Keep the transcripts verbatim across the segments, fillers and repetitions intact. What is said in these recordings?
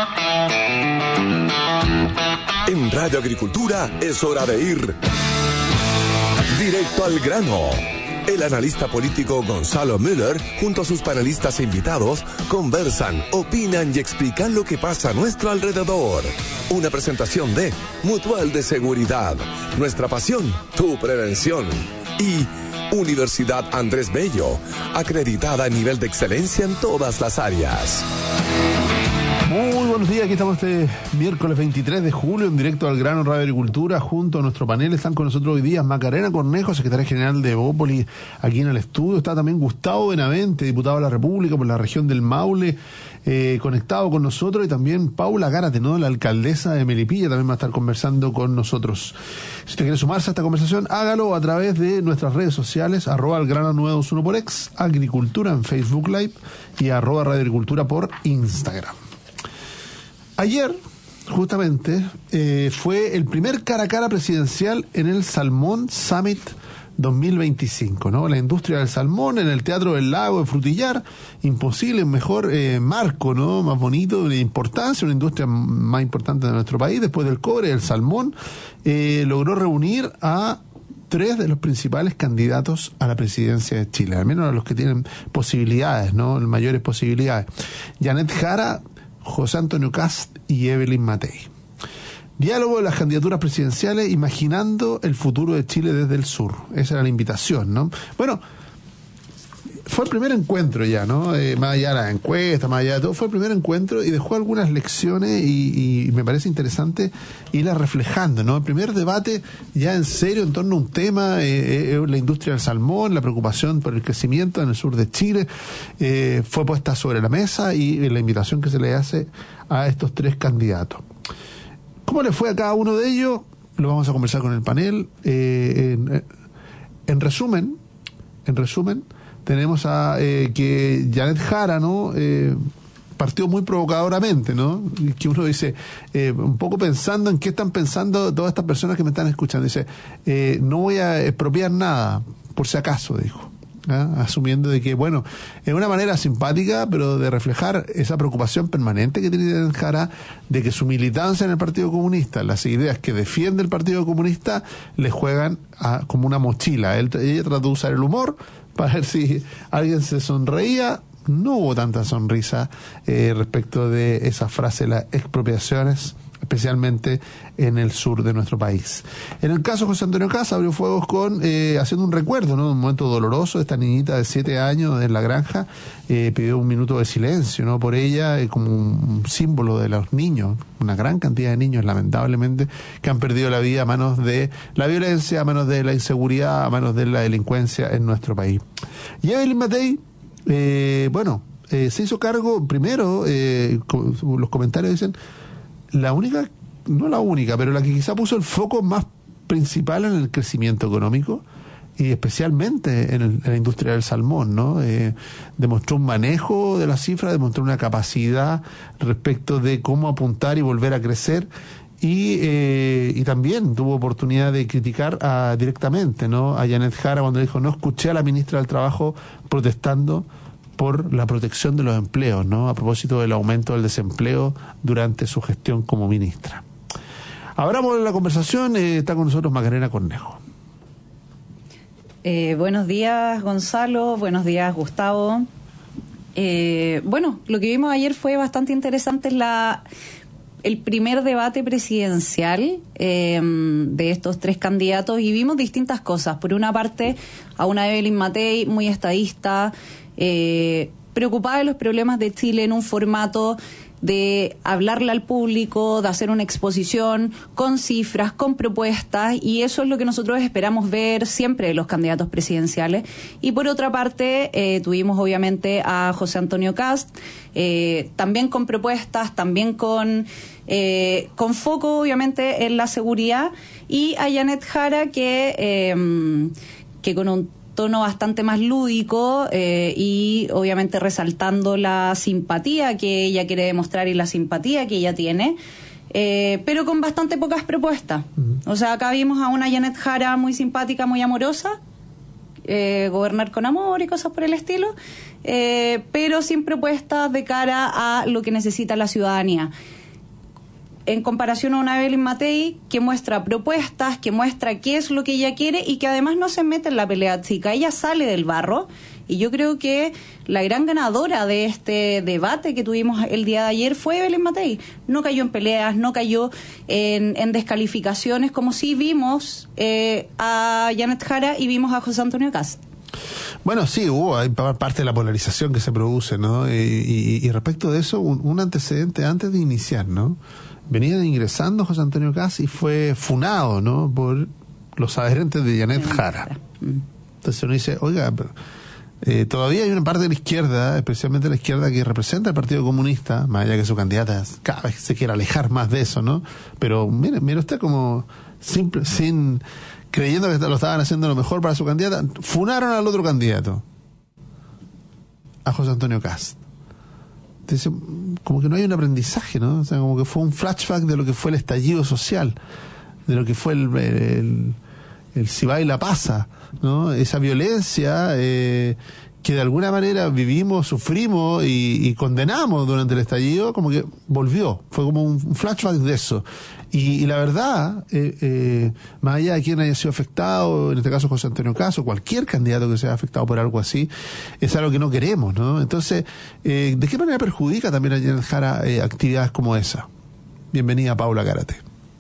En Radio Agricultura es hora de ir directo al grano. El analista político Gonzalo Müller, junto a sus panelistas e invitados, conversan, opinan y explican lo que pasa a nuestro alrededor. Una presentación de Mutual de Seguridad, nuestra pasión, tu prevención. Y Universidad Andrés Bello, acreditada a nivel de excelencia en todas las áreas. Muy buenos días, aquí estamos este miércoles veintitrés de julio en directo al grano Radio Agricultura. Junto a nuestro panel están con nosotros hoy día Macarena Cornejo, secretaria general de Evópolis, aquí en el estudio. Está también Gustavo Benavente, diputado de la República por la región del Maule, eh, conectado con nosotros, y también Paula Gárate, ¿no?, la alcaldesa de Melipilla, también va a estar conversando con nosotros. Si usted quiere sumarse a esta conversación, hágalo a través de nuestras redes sociales, arroba el grano nueve dos uno por ex, Agricultura en Facebook Live y arroba Radio Agricultura por Instagram. Ayer, justamente, eh, fue el primer cara a cara presidencial en el Salmón Summit dos mil veinticinco, ¿no? La industria del salmón en el Teatro del Lago de Frutillar, imposible, mejor eh, marco, ¿no?, más bonito, de importancia, una industria más importante de nuestro país, después del cobre, el salmón, eh, logró reunir a tres de los principales candidatos a la presidencia de Chile, al menos a los que tienen posibilidades, ¿no?, mayores posibilidades. Janet Jara, José Antonio Kast y Evelyn Matei. Diálogo de las candidaturas presidenciales imaginando el futuro de Chile desde el sur. Esa era la invitación, ¿no? Bueno, fue el primer encuentro ya, ¿no? Eh, más allá de la encuesta, más allá de todo, fue el primer encuentro y dejó algunas lecciones y, y me parece interesante irlas reflejando, ¿no? El primer debate ya en serio en torno a un tema, eh, eh, la industria del salmón, la preocupación por el crecimiento en el sur de Chile, eh, fue puesta sobre la mesa y eh, la invitación que se le hace a estos tres candidatos. ¿Cómo le fue a cada uno de ellos? Lo vamos a conversar con el panel. Eh, en, en resumen, en resumen, tenemos a eh, que Janet Jara, ¿no?, eh, partió muy provocadoramente, ¿no? Que uno dice, eh, un poco pensando en qué están pensando todas estas personas que me están escuchando. Dice, eh, no voy a expropiar nada, por si acaso, dijo. ¿Ah? Asumiendo de que, bueno, es una manera simpática, pero de reflejar esa preocupación permanente que tiene Janet Jara de que su militancia en el Partido Comunista, las ideas que defiende el Partido Comunista, le juegan a, como una mochila. Él, ella trató de usar el humor para ver si alguien se sonreía. No hubo tanta sonrisa eh, respecto de esa frase, las expropiaciones, especialmente en el sur de nuestro país. En el caso de José Antonio Kast, abrió fuegos con eh, haciendo un recuerdo, ¿no?, un momento doloroso de esta niñita de siete años en la granja. Eh, pidió un minuto de silencio, ¿no?, por ella, eh, como un símbolo de los niños, una gran cantidad de niños, lamentablemente, que han perdido la vida a manos de la violencia, a manos de la inseguridad, a manos de la delincuencia en nuestro país. Y Evelyn Matei, eh, bueno, eh, se hizo cargo, primero, eh, los comentarios dicen, la única, no la única, pero la que quizá puso el foco más principal en el crecimiento económico y especialmente en, el, en la industria del salmón, ¿no? Eh, demostró un manejo de las cifras, demostró una capacidad respecto de cómo apuntar y volver a crecer y, eh, y también tuvo oportunidad de criticar a, directamente, ¿no?, a Janet Jara cuando dijo, no escuché a la ministra del Trabajo protestando por la protección de los empleos, ¿no?, a propósito del aumento del desempleo durante su gestión como ministra. Abramos la conversación, eh, está con nosotros Macarena Cornejo. Eh, buenos días, Gonzalo, buenos días, Gustavo. Eh, bueno, lo que vimos ayer fue bastante interesante, la el primer debate presidencial eh, de estos tres candidatos, y vimos distintas cosas. Por una parte, a una Evelyn Matei muy estadista, Eh, preocupada de los problemas de Chile en un formato de hablarle al público, de hacer una exposición con cifras, con propuestas, y eso es lo que nosotros esperamos ver siempre de los candidatos presidenciales. Y por otra parte, eh, tuvimos obviamente a José Antonio Kast, eh, también con propuestas, también con, eh, con foco obviamente en la seguridad, y a Janet Jara que, eh, que con un tono bastante más lúdico eh, y obviamente resaltando la simpatía que ella quiere demostrar y la simpatía que ella tiene, eh, pero con bastante pocas propuestas. Uh-huh. O sea, acá vimos a una Janet Jara muy simpática, muy amorosa, eh, gobernar con amor y cosas por el estilo, eh, pero sin propuestas de cara a lo que necesita la ciudadanía. En comparación a una Evelyn Matei que muestra propuestas, que muestra qué es lo que ella quiere y que además no se mete en la pelea chica, ella sale del barro. Y yo creo que la gran ganadora de este debate que tuvimos el día de ayer fue Evelyn Matei. No cayó en peleas, no cayó en, en descalificaciones, como sí vimos eh, a Janet Jara y vimos a José Antonio Kast. Bueno, sí, hubo hay parte de la polarización que se produce, ¿no? Y, y, y respecto de eso, un, un antecedente antes de iniciar, ¿no? Venía ingresando José Antonio Kast y fue funado, ¿no? Por los adherentes de Janet Jara. Entonces uno dice, oiga, eh, todavía hay una parte de la izquierda, especialmente la izquierda que representa al Partido Comunista, más allá que su candidata cada vez se quiera alejar más de eso, ¿no? Pero mire, mire usted como simple, sin creyendo que lo estaban haciendo lo mejor para su candidata, funaron al otro candidato, a José Antonio Kast. Entonces, como que no hay un aprendizaje, ¿no? O sea, como que fue un flashback de lo que fue el estallido social, de lo que fue el, el, el si va y la pasa, ¿no? Esa violencia eh, que de alguna manera vivimos, sufrimos y, y condenamos durante el estallido, como que volvió, fue como un flashback de eso. Y, y la verdad, eh, eh, más allá de quien haya sido afectado, en este caso José Antonio Kast, cualquier candidato que sea afectado por algo así, es algo que no queremos, ¿no? Entonces, eh, ¿de qué manera perjudica también a Janet Jara eh, actividades como esa? Bienvenida, Paula Gárate.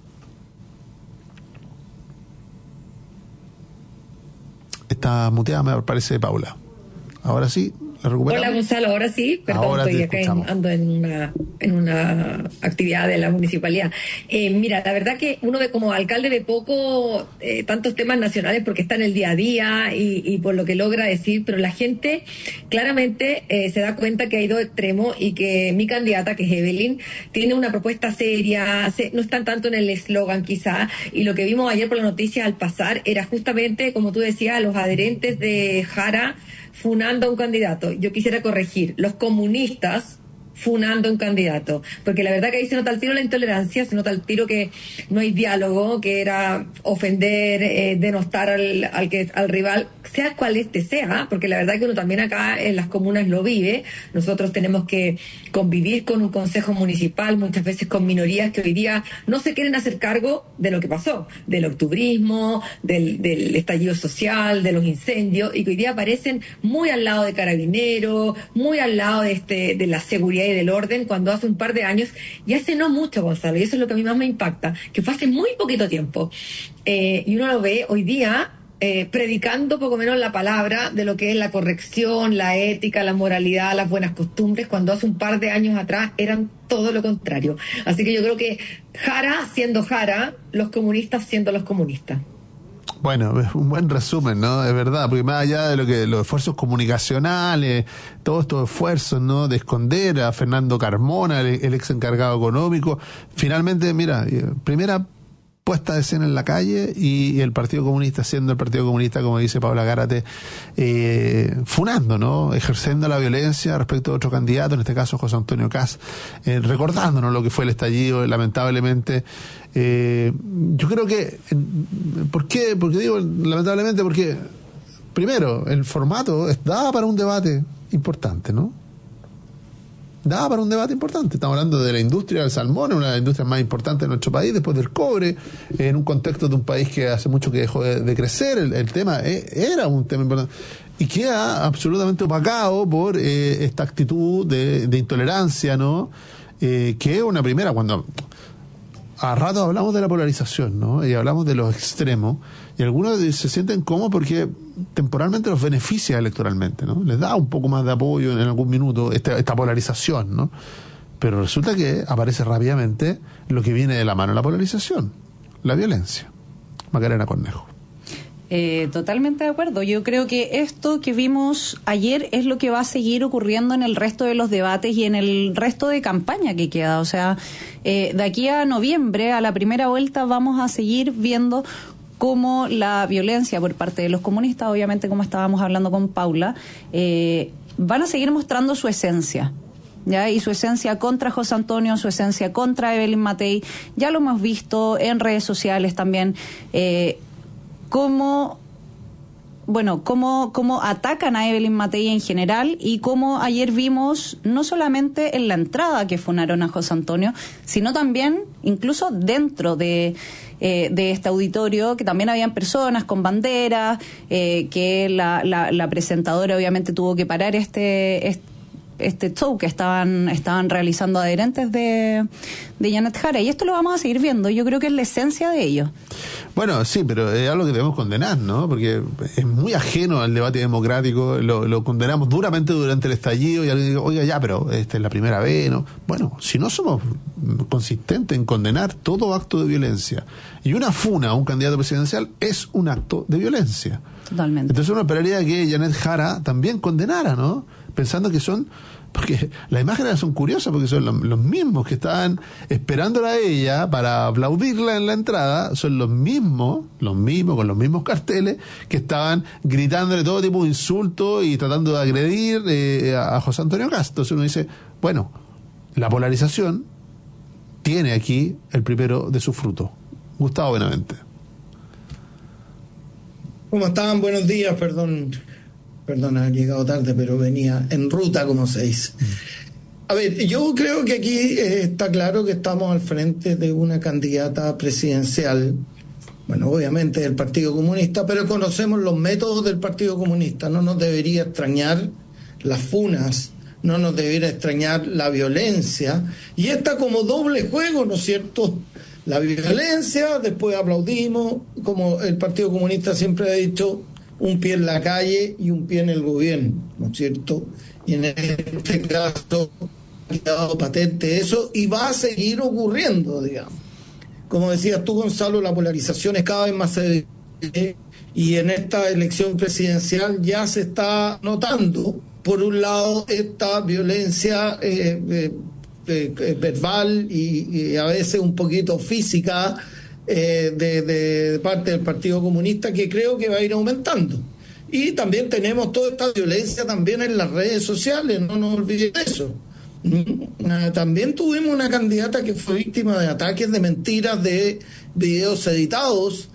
Está muteada, me parece, Paula. Ahora sí, la recuperamos. Hola, Gonzalo, ahora sí, perdón, ahora estoy acá en, ando en una, en una actividad de la municipalidad. Eh, mira, la verdad que uno ve como alcalde de poco eh, tantos temas nacionales porque está en el día a día y, y por lo que logra decir, pero la gente claramente eh, se da cuenta que hay dos extremos y que mi candidata, que es Evelyn, tiene una propuesta seria, se, no están tanto en el eslogan quizá, y lo que vimos ayer por la noticia al pasar era justamente, como tú decías, los adherentes de Jara funando a un candidato. Yo quisiera corregir, los comunistas funando a un candidato, porque la verdad que ahí se nota al tiro la intolerancia, se nota al tiro que no hay diálogo, que era ofender, eh, denostar al, al que al rival, sea cual este sea, porque la verdad que uno también acá en las comunas lo vive. Nosotros tenemos que convivir con un consejo municipal, muchas veces con minorías que hoy día no se quieren hacer cargo de lo que pasó, del octubrismo, del, del estallido social, de los incendios, y que hoy día aparecen muy al lado de Carabineros, muy al lado de este de la seguridad y del orden, cuando hace un par de años, y hace no mucho, Gonzalo, y eso es lo que a mí más me impacta, que fue hace muy poquito tiempo, eh, y uno lo ve hoy día eh, predicando poco menos la palabra de lo que es la corrección, la ética, la moralidad, las buenas costumbres, cuando hace un par de años atrás eran todo lo contrario. Así que yo creo que Jara siendo Jara, los comunistas siendo los comunistas. Bueno, es un buen resumen, ¿no? Es verdad, porque más allá de lo que los esfuerzos comunicacionales, todos estos esfuerzos, ¿no? De esconder a Fernando Carmona, el, el ex encargado económico, finalmente, mira, primera puesta de escena en la calle y el Partido Comunista siendo el Partido Comunista, como dice Paula Gárate, eh, funando, ¿no? Ejerciendo la violencia respecto a otro candidato, en este caso José Antonio Kast, eh, recordándonos lo que fue el estallido, lamentablemente. Eh, yo creo que, ¿por qué? Porque digo lamentablemente porque, primero, el formato daba para un debate importante, ¿no? Daba para un debate importante. Estamos hablando de la industria del salmón, una de las industrias más importantes de nuestro país, después del cobre, en un contexto de un país que hace mucho que dejó de, de crecer. El, el tema eh, era un tema importante. Y queda absolutamente opacado por eh, esta actitud de, de intolerancia, ¿no? Eh, que es una primera, cuando a rato hablamos de la polarización, ¿no? Y hablamos de los extremos, y algunos se sienten cómodos porque temporalmente los beneficia electoralmente, ¿no? Les da un poco más de apoyo en algún minuto esta, esta polarización, ¿no? Pero resulta que aparece rápidamente lo que viene de la mano de la polarización, la violencia. Macarena Cornejo. Eh, totalmente de acuerdo. Yo creo que esto que vimos ayer es lo que va a seguir ocurriendo en el resto de los debates y en el resto de campaña que queda. O sea, eh, de aquí a noviembre, a la primera vuelta, vamos a seguir viendo cómo la violencia por parte de los comunistas, obviamente como estábamos hablando con Paula, eh, van a seguir mostrando su esencia. ¿Ya? Y su esencia contra José Antonio, su esencia contra Evelyn Matei. Ya lo hemos visto en redes sociales también. Eh, cómo bueno, cómo, cómo atacan a Evelyn Matei en general y cómo ayer vimos, no solamente en la entrada que funaron a José Antonio, sino también incluso dentro de, eh, de este auditorio, que también habían personas con banderas, eh, que la, la, la presentadora obviamente tuvo que parar este... este este show que estaban estaban realizando adherentes de, de Janet Jara, y esto lo vamos a seguir viendo. Yo creo que es la esencia de ello. Bueno, sí, pero es algo que debemos condenar, ¿no? Porque es muy ajeno al debate democrático, lo, lo condenamos duramente durante el estallido, y alguien dice, oiga, ya, pero esta es la primera vez, ¿no? Bueno, si no somos consistentes en condenar todo acto de violencia, y una funa a un candidato presidencial es un acto de violencia. Totalmente. Entonces uno esperaría que Janet Jara también condenara, ¿no? Pensando que son, porque las imágenes son curiosas, porque son los, los mismos que estaban esperándola a ella para aplaudirla en la entrada, son los mismos, los mismos, con los mismos carteles, que estaban gritándole todo tipo de insultos y tratando de agredir eh, a, a José Antonio Kast. Entonces uno dice, bueno, la polarización tiene aquí el primero de sus frutos. Gustavo Benavente. ¿Cómo están? Buenos días, perdón. Perdón haber llegado tarde, pero venía en ruta, como se dice. A ver, yo creo que aquí eh, está claro que estamos al frente de una candidata presidencial, bueno, obviamente del Partido Comunista, pero conocemos los métodos del Partido Comunista. No nos debería extrañar las funas, no nos debería extrañar la violencia, y está como doble juego, ¿no es cierto? La violencia, después aplaudimos, como el Partido Comunista siempre ha dicho, un pie en la calle y un pie en el gobierno, ¿no es cierto? Y en este caso ha quedado patente eso y va a seguir ocurriendo, digamos. Como decías tú, Gonzalo, la polarización es cada vez más evidente, y en esta elección presidencial ya se está notando, por un lado, esta violencia eh, eh, eh, verbal y, y a veces un poquito física, Eh, de, de parte del Partido Comunista, que creo que va a ir aumentando. Y también tenemos toda esta violencia también en las redes sociales, no nos olvidemos de eso. También tuvimos una candidata que fue víctima de ataques, de mentiras, de videos editados,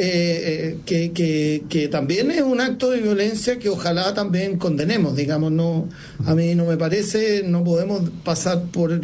eh, que, que, que también es un acto de violencia que ojalá también condenemos, digamos. No, a mí no me parece, no podemos pasar por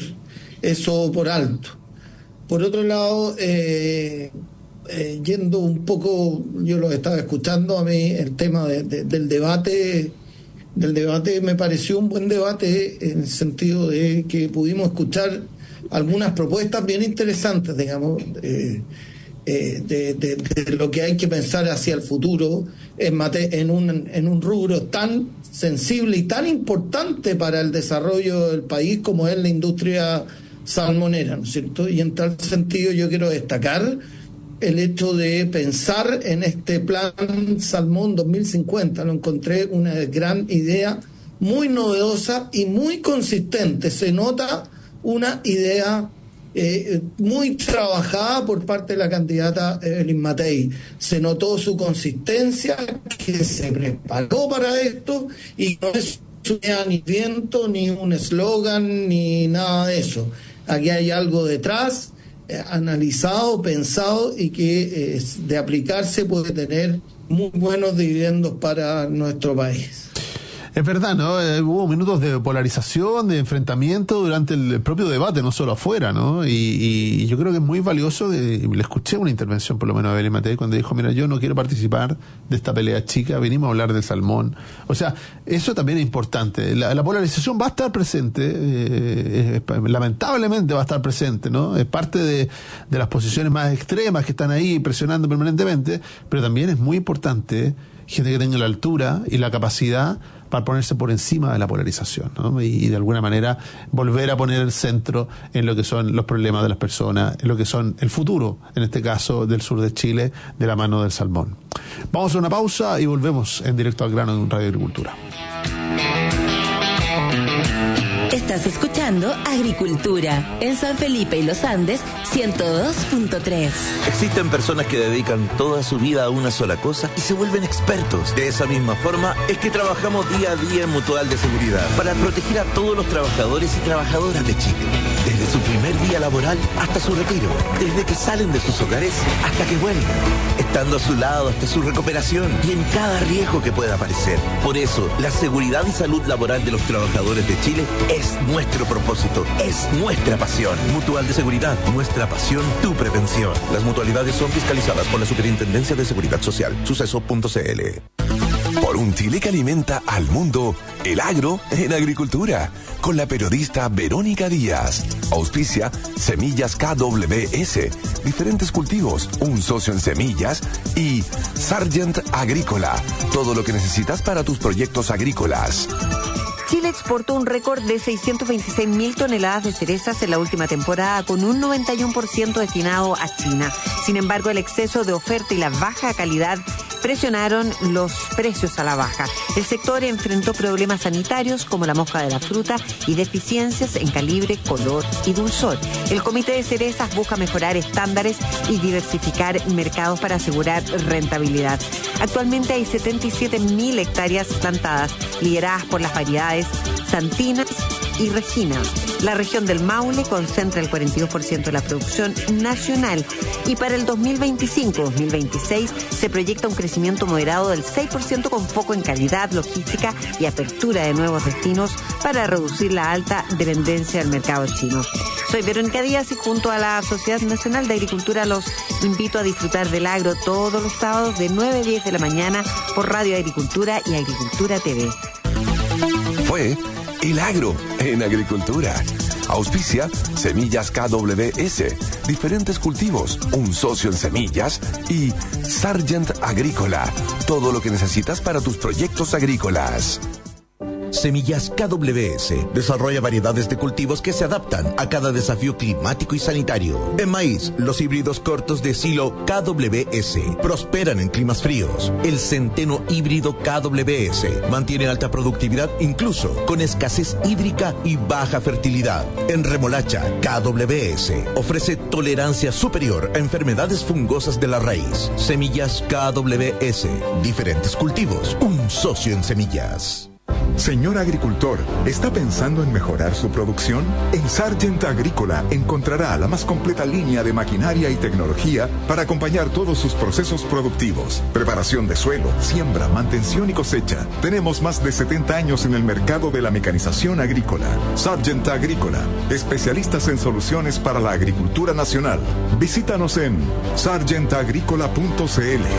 eso por alto. Por otro lado, eh, eh, yendo un poco, yo lo estaba escuchando, a mí el tema de, de, del debate, del debate me pareció un buen debate en el sentido de que pudimos escuchar algunas propuestas bien interesantes, digamos, eh, eh, de, de, de lo que hay que pensar hacia el futuro en, mate, en, un, en un rubro tan sensible y tan importante para el desarrollo del país como es la industria salmonera, ¿no es cierto? Y en tal sentido yo quiero destacar el hecho de pensar en este plan Salmón dos mil cincuenta. Lo encontré una gran idea, muy novedosa y muy consistente. Se nota una idea eh, muy trabajada por parte de la candidata Evelyn Matei. Se notó su consistencia, que se preparó para esto, y no es ni viento, ni un eslogan, ni nada de eso. Aquí hay algo detrás, eh, analizado, pensado, y que eh, de aplicarse puede tener muy buenos dividendos para nuestro país. Es verdad, ¿no? Eh, hubo minutos de polarización, de enfrentamiento durante el propio debate, no solo afuera, ¿no? Y, y yo creo que es muy valioso, de, le escuché una intervención por lo menos a Evelyn Matei cuando dijo, mira, yo no quiero participar de esta pelea chica, venimos a hablar del salmón. O sea, eso también es importante. La, la polarización va a estar presente, eh, lamentablemente va a estar presente, ¿no? Es parte de, de las posiciones más extremas que están ahí presionando permanentemente, pero también es muy importante gente que tenga la altura y la capacidad para ponerse por encima de la polarización, ¿no? Y, y de alguna manera volver a poner el centro en lo que son los problemas de las personas, en lo que son el futuro, en este caso del sur de Chile, de la mano del salmón. Vamos a una pausa y volvemos en Directo al Grano en Radio Agricultura. Estás escuchando Agricultura en San Felipe y Los Andes ciento dos punto tres. Existen personas que dedican toda su vida a una sola cosa y se vuelven expertos. De esa misma forma es que trabajamos día a día en Mutual de Seguridad para proteger a todos los trabajadores y trabajadoras de Chile. Desde su primer día día laboral hasta su retiro, desde que salen de sus hogares hasta que vuelven, estando a su lado hasta su recuperación y en cada riesgo que pueda aparecer. Por eso, la seguridad y salud laboral de los trabajadores de Chile es nuestro propósito, es nuestra pasión. Mutual de Seguridad, nuestra pasión, tu prevención. Las mutualidades son fiscalizadas por la Superintendencia de Seguridad Social. Suceso punto c l. Por un Chile que alimenta al mundo, el agro en agricultura, con la periodista Verónica Díaz. Auspicia Semillas K W S, diferentes cultivos, un socio en semillas y Sargent Agrícola, todo lo que necesitas para tus proyectos agrícolas. Chile exportó un récord de seiscientos veintiséis mil toneladas de cerezas en la última temporada, con un noventa y uno por ciento destinado a China. Sin embargo, el exceso de oferta y la baja calidad presionaron los precios a la baja. El sector enfrentó problemas sanitarios como la mosca de la fruta y deficiencias en calibre, color y dulzor. El Comité de Cerezas busca mejorar estándares y diversificar mercados para asegurar rentabilidad. Actualmente hay setenta y siete mil hectáreas plantadas, lideradas por las variedades Santinas y Regina. La región del Maule concentra el cuarenta y dos por ciento de la producción nacional y para el dos mil veinticinco dos mil veintiséis se proyecta un crecimiento moderado del seis por ciento con foco en calidad, logística y apertura de nuevos destinos para reducir la alta dependencia del mercado chino. Soy Verónica Díaz y junto a la Sociedad Nacional de Agricultura los invito a disfrutar del agro todos los sábados de nueve a diez de la mañana por Radio Agricultura y Agricultura T V. Fue El Agro en Agricultura. Auspicia Semillas K W S, diferentes cultivos, un socio en semillas y Sargent Agrícola, todo lo que necesitas para tus proyectos agrícolas. Semillas K W S desarrolla variedades de cultivos que se adaptan a cada desafío climático y sanitario. En maíz, los híbridos cortos de silo K W S prosperan en climas fríos. El centeno híbrido K W S mantiene alta productividad incluso con escasez hídrica y baja fertilidad. En remolacha, K W S ofrece tolerancia superior a enfermedades fungosas de la raíz. Semillas K W S, diferentes cultivos, un socio en semillas. Señor agricultor, ¿está pensando en mejorar su producción? En Sargent Agrícola encontrará la más completa línea de maquinaria y tecnología para acompañar todos sus procesos productivos. Preparación de suelo, siembra, mantención y cosecha. Tenemos más de setenta años en el mercado de la mecanización agrícola. Sargent Agrícola, especialistas en soluciones para la agricultura nacional. Visítanos en sargent agrícola punto c l.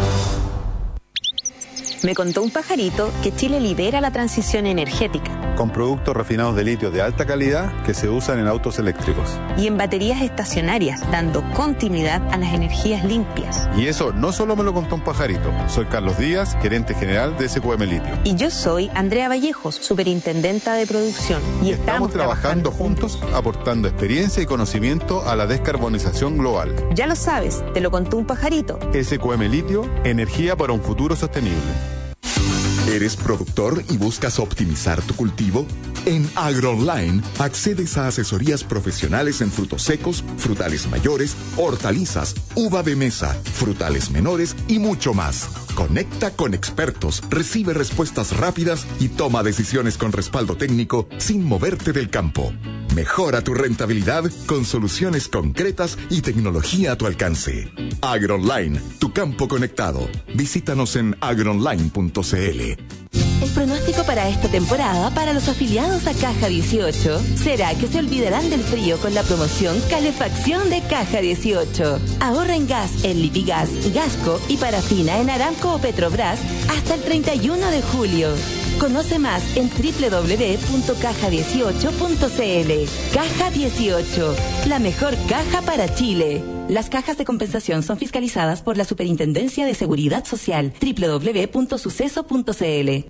Me contó un pajarito que Chile lidera la transición energética. Con productos refinados de litio de alta calidad que se usan en autos eléctricos. Y en baterías estacionarias, dando continuidad a las energías limpias. Y eso no solo me lo contó un pajarito. Soy Carlos Díaz, gerente general de S Q M Litio. Y yo soy Andrea Vallejos, superintendenta de producción. Y, y estamos, estamos trabajando, trabajando juntos, aportando experiencia y conocimiento a la descarbonización global. Ya lo sabes, te lo contó un pajarito. S Q M Litio, energía para un futuro sostenible. ¿Eres productor y buscas optimizar tu cultivo? En AgroOnline accedes a asesorías profesionales en frutos secos, frutales mayores, hortalizas, uva de mesa, frutales menores y mucho más. Conecta con expertos, recibe respuestas rápidas y toma decisiones con respaldo técnico sin moverte del campo. Mejora tu rentabilidad con soluciones concretas y tecnología a tu alcance. AgroOnline, tu campo conectado. Visítanos en agroonline punto c l. El pronóstico para esta temporada para los afiliados a Caja dieciocho será que se olvidarán del frío con la promoción Calefacción de Caja dieciocho. Ahorra en gas en Lipigas, Gasco y parafina en Aramco o Petrobras hasta el treinta y uno de julio. Conoce más en doble u doble u doble u punto caja dieciocho punto c l. Caja dieciocho, la mejor caja para Chile. Las cajas de compensación son fiscalizadas por la Superintendencia de Seguridad Social. doble u doble u doble u punto suceso punto c l.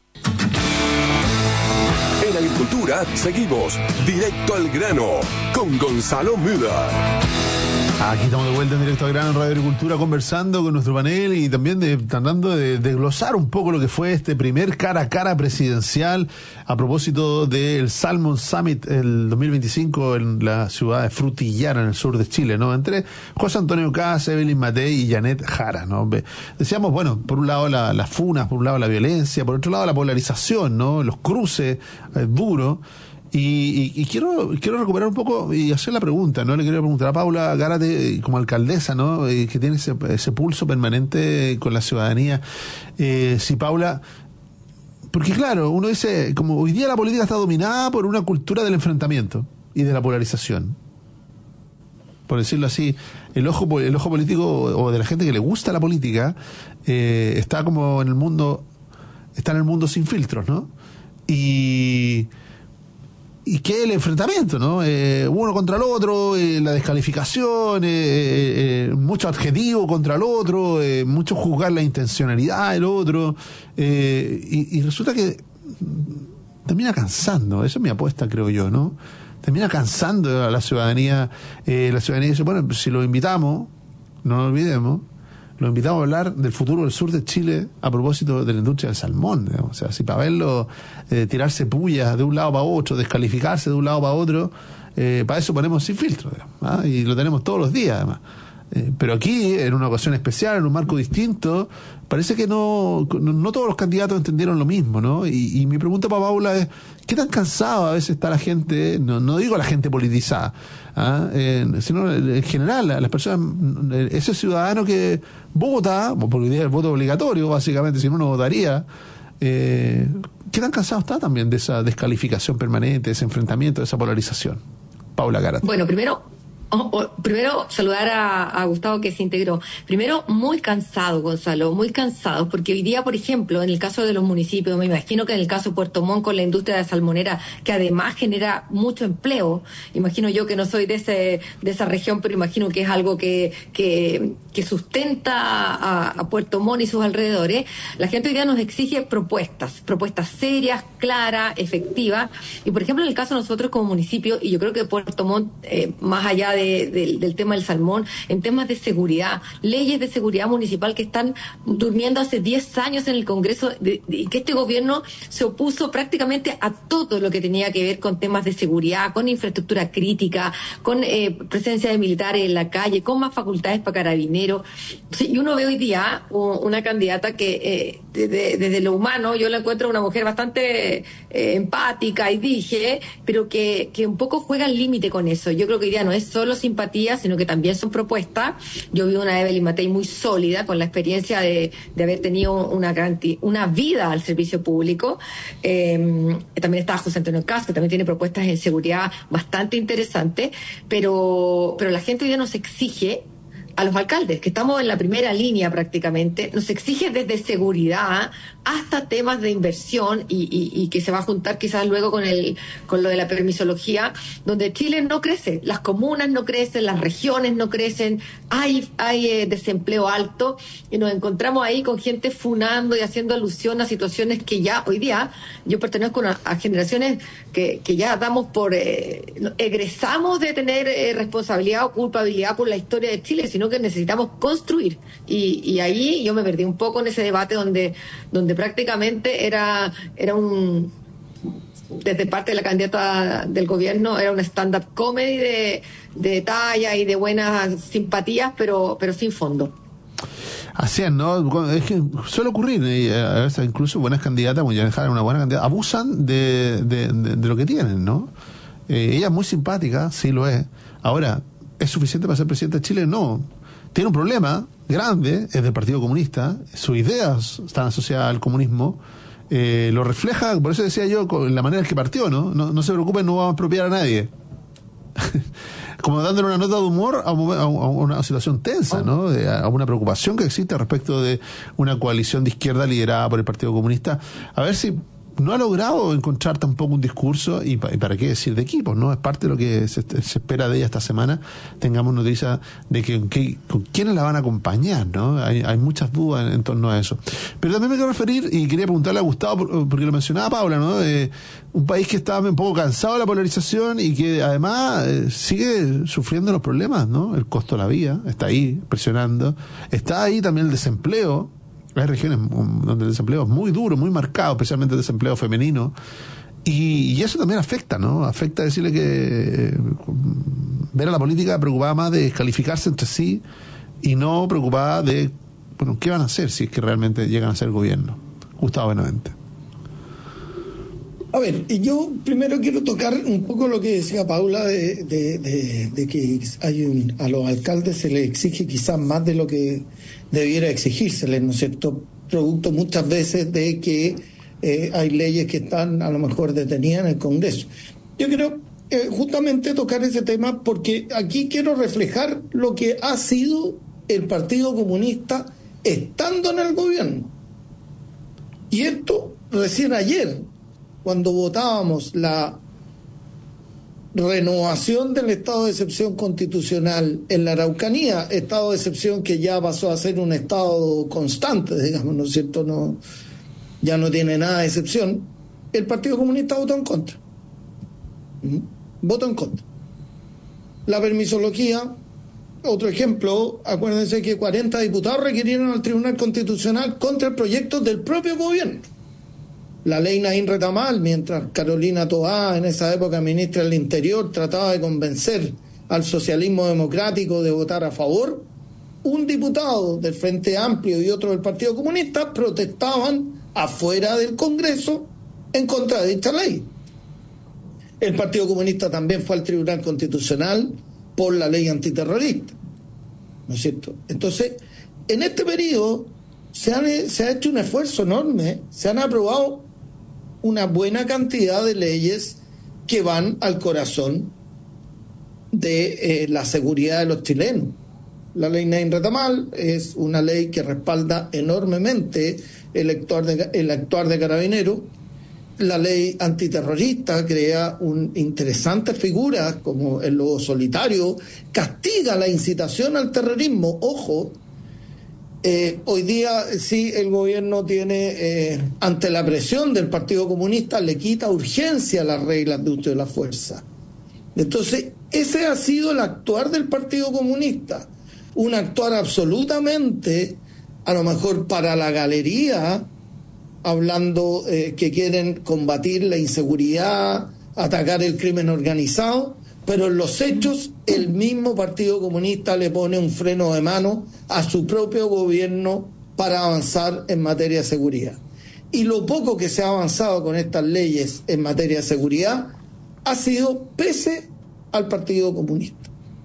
En Agricultura seguimos directo al grano con Gonzalo Müller. Aquí estamos de vuelta en directo al grano en Radio Agricultura conversando con nuestro panel y también de, tratando de desglosar un poco lo que fue este primer cara a cara presidencial a propósito del Salmon Summit el dos mil veinticinco en la ciudad de Frutillar en el sur de Chile, ¿no? Entre José Antonio Kast, Evelyn Matei y Janet Jara, ¿no? Decíamos, bueno, por un lado la, las funas, por un lado la violencia, por otro lado la polarización, ¿no? Los cruces eh, duros. Y, y, y quiero quiero recuperar un poco y hacer la pregunta, ¿no? Le quiero preguntar a Paula Gárate, como alcaldesa, ¿no? Eh, que tiene ese, ese pulso permanente con la ciudadanía. Eh, si Paula... Porque claro, uno dice, como hoy día la política está dominada por una cultura del enfrentamiento y de la polarización. Por decirlo así, el ojo el ojo político o de la gente que le gusta la política eh, está como en el mundo, está en el mundo sin filtros, ¿no? Y... y que el enfrentamiento, ¿no? Eh, uno contra el otro, eh, la descalificación, eh, eh, eh, mucho adjetivo contra el otro, eh, mucho juzgar la intencionalidad del otro, eh, y, y resulta que termina cansando. Esa es mi apuesta, creo yo, ¿no? Termina cansando a la ciudadanía. Eh, la ciudadanía dice, bueno, si lo invitamos, no lo olvidemos, lo invitamos a hablar del futuro del sur de Chile a propósito de la industria del salmón, digamos. O sea, si para verlo eh, tirarse pullas de un lado para otro, descalificarse de un lado para otro, eh, para eso ponemos sin filtro, digamos, ¿ah? Y lo tenemos todos los días, además. Eh, pero aquí, en una ocasión especial, en un marco distinto, parece que no, no todos los candidatos entendieron lo mismo, ¿no? Y, y mi pregunta para Paula es, ¿qué tan cansado a veces está la gente? No, no digo la gente politizada, ¿ah? eh, sino en general, las personas, ese ciudadano que vota, porque hoy día es el voto obligatorio, básicamente, si no, no votaría. Eh, ¿Qué tan cansado está también de esa descalificación permanente, de ese enfrentamiento, de esa polarización? Paula Gárate. Bueno, primero... Oh, oh, primero, saludar a, a Gustavo, que se integró. Primero, muy cansado, Gonzalo, muy cansado, porque hoy día, por ejemplo, en el caso de los municipios, me imagino que en el caso de Puerto Montt, con la industria de salmonera, que además genera mucho empleo, imagino yo que no soy de ese de esa región, pero imagino que es algo que que, que sustenta a, a Puerto Montt y sus alrededores. La gente hoy día nos exige propuestas, propuestas serias, claras, efectivas, y por ejemplo, en el caso de nosotros como municipio, y yo creo que Puerto Montt, eh, más allá de De, de, del tema del salmón, en temas de seguridad, leyes de seguridad municipal que están durmiendo hace diez años en el Congreso, de, de, y que este gobierno se opuso prácticamente a todo lo que tenía que ver con temas de seguridad, con infraestructura crítica, con eh, presencia de militares en la calle, con más facultades para carabineros. Sí, y uno ve hoy día una candidata que eh, desde, desde lo humano yo la encuentro una mujer bastante eh, empática y dije, pero que, que un poco juega al límite con eso. Yo creo que hoy día no es solo simpatía, sino que también son propuestas. Yo vi una Evelyn Matei muy sólida, con la experiencia de, de haber tenido una gran una vida al servicio público. Eh, también está José Antonio Caz, que también tiene propuestas en seguridad bastante interesantes, pero, pero la gente hoy día nos exige, a los alcaldes, que estamos en la primera línea prácticamente, nos exige desde seguridad hasta temas de inversión y, y, y que se va a juntar quizás luego con el con lo de la permisología, donde Chile no crece, las comunas no crecen, las regiones no crecen, hay hay eh, desempleo alto, y nos encontramos ahí con gente funando y haciendo alusión a situaciones que ya hoy día, yo pertenezco a, a generaciones que, que ya damos por, eh, egresamos de tener eh, responsabilidad o culpabilidad por la historia de Chile, sino que necesitamos construir, y, y ahí yo me perdí un poco en ese debate donde donde prácticamente era era un, desde parte de la candidata del gobierno, era un stand-up comedy de, de talla y de buenas simpatías, pero pero sin fondo. Así es, ¿no? Es que suele ocurrir, eh, a veces incluso buenas candidatas, como Yanejara, una buena candidata, abusan de, de, de, de lo que tienen, ¿no? Eh, ella es muy simpática, sí lo es. Ahora, ¿es suficiente para ser presidente de Chile? No. Tiene un problema grande, es del Partido Comunista, sus ideas están asociadas al comunismo, eh, lo refleja, por eso decía yo, con la manera en que partió, ¿no? No, no se preocupen, no va a expropiar a nadie. Como dándole una nota de humor a, un, a una situación tensa, ¿no? De, a una preocupación que existe respecto de una coalición de izquierda liderada por el Partido Comunista. A ver si no ha logrado encontrar tampoco un discurso, y, pa, y para qué decir de equipos, ¿no? Es parte de lo que se, se espera de ella esta semana, tengamos noticias de que, que con quiénes la van a acompañar, ¿no? Hay, hay muchas dudas en, en torno a eso. Pero también me quiero referir, y quería preguntarle a Gustavo, porque lo mencionaba Paula, ¿no? Eh, un país que está un poco cansado de la polarización y que además eh, sigue sufriendo los problemas, ¿no? El costo de la vida está ahí presionando, está ahí también el desempleo. Hay regiones donde el desempleo es muy duro, muy marcado, especialmente el desempleo femenino. Y, y eso también afecta, ¿no? Afecta decirle que eh, ver a la política preocupada más de descalificarse entre sí y no preocupada de, bueno, ¿qué van a hacer si es que realmente llegan a ser gobierno? Gustavo Benavente. A ver, yo primero quiero tocar un poco lo que decía Paula de, de, de, de que hay un, a los alcaldes se les exige quizás más de lo que debiera exigírseles, ¿no es cierto? Producto muchas veces de que eh, hay leyes que están a lo mejor detenidas en el Congreso. Yo quiero eh, justamente tocar ese tema porque aquí quiero reflejar lo que ha sido el Partido Comunista estando en el gobierno. Y esto recién ayer, cuando votábamos la renovación del estado de excepción constitucional en la Araucanía, estado de excepción que ya pasó a ser un estado constante, digamos, ¿no es cierto? No, ya no tiene nada de excepción, el Partido Comunista votó en contra. ¿Mm? Votó en contra. La permisología, otro ejemplo, acuérdense que cuarenta diputados requirieron al Tribunal Constitucional contra el proyecto del propio gobierno. La ley Naín Retamal, mientras Carolina Toá, en esa época ministra del Interior, trataba de convencer al socialismo democrático de votar a favor, un diputado del Frente Amplio y otro del Partido Comunista protestaban afuera del Congreso en contra de dicha ley. El Partido Comunista también fue al Tribunal Constitucional por la ley antiterrorista, ¿no es cierto? Entonces, en este periodo se, han, se ha hecho un esfuerzo enorme, se han aprobado una buena cantidad de leyes que van al corazón de eh, la seguridad de los chilenos. La ley Naín Retamal es una ley que respalda enormemente el actuar de, el actuar de Carabineros. La ley antiterrorista crea un interesantes figuras como el lobo solitario, castiga la incitación al terrorismo. Ojo, eh, hoy día sí el gobierno tiene, eh, ante la presión del Partido Comunista, le quita urgencia a las reglas de uso de la fuerza. Entonces, ese ha sido el actuar del Partido Comunista, un actuar absolutamente, a lo mejor para la galería, hablando eh, que quieren combatir la inseguridad, atacar el crimen organizado, pero en los hechos el mismo Partido Comunista le pone un freno de mano a su propio gobierno para avanzar en materia de seguridad. Y lo poco que se ha avanzado con estas leyes en materia de seguridad ha sido pese al Partido Comunista.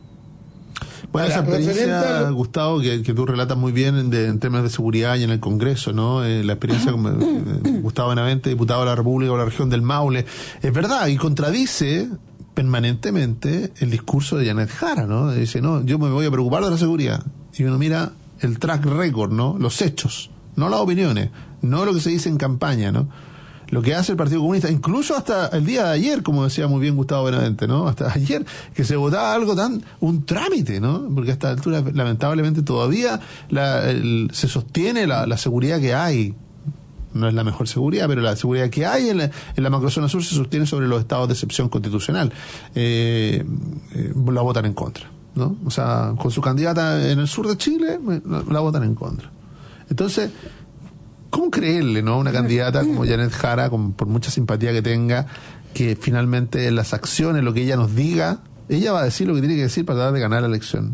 Bueno, esa experiencia, a... Gustavo, que, que tú relatas muy bien en, de, en temas de seguridad y en el Congreso, ¿no? Eh, la experiencia con eh, Gustavo Benavente, diputado de la República por la región del Maule, es verdad, y contradice permanentemente el discurso de Janet Jara, ¿no? Dice, no, yo me voy a preocupar de la seguridad. Y uno mira el track record, ¿no? Los hechos, no las opiniones, no lo que se dice en campaña, ¿no? Lo que hace el Partido Comunista, incluso hasta el día de ayer, como decía muy bien Gustavo Benavente, ¿no? Hasta ayer, que se votaba algo tan, un trámite, ¿no? Porque a esta altura, lamentablemente, todavía la, el, se sostiene la, la seguridad que hay. No es la mejor seguridad, pero la seguridad que hay en la, en la macrozona sur se sostiene sobre los estados de excepción constitucional. Eh, eh, la votan en contra, ¿no? O sea, con su candidata en el sur de Chile, la, la votan en contra. Entonces, ¿cómo creerle, no, a una candidata como Janet Jara, con, por mucha simpatía que tenga, que finalmente en las acciones, lo que ella nos diga, ella va a decir lo que tiene que decir para tratar de ganar la elección?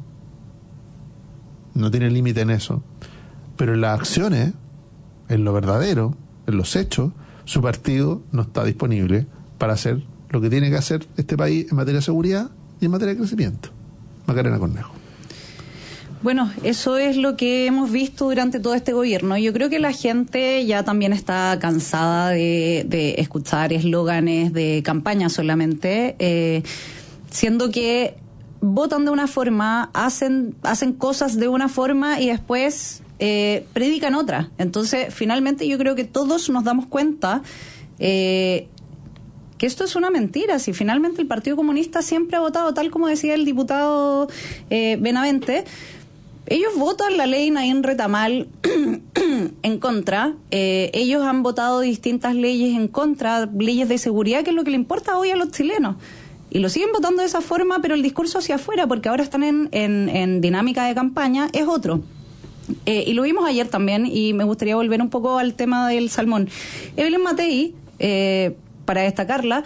No tiene límite en eso. Pero en las acciones, en lo verdadero, en los hechos, su partido no está disponible para hacer lo que tiene que hacer este país en materia de seguridad y en materia de crecimiento. Macarena Cornejo. Bueno, eso es lo que hemos visto durante todo este gobierno. Yo creo que la gente ya también está cansada de, de escuchar eslóganes de campaña solamente, eh, siendo que votan de una forma, hacen, hacen cosas de una forma y después eh, predican otra. Entonces, finalmente yo creo que todos nos damos cuenta eh, que esto es una mentira. Si finalmente el Partido Comunista siempre ha votado, tal como decía el diputado eh, Benavente, ellos votan la ley Naín Retamal en contra, eh, ellos han votado distintas leyes en contra, leyes de seguridad, que es lo que le importa hoy a los chilenos. Y lo siguen votando de esa forma, pero el discurso hacia afuera, porque ahora están en, en, en dinámica de campaña, es otro. Eh, y lo vimos ayer también, y me gustaría volver un poco al tema del salmón. Evelyn Matei, eh, para destacarla,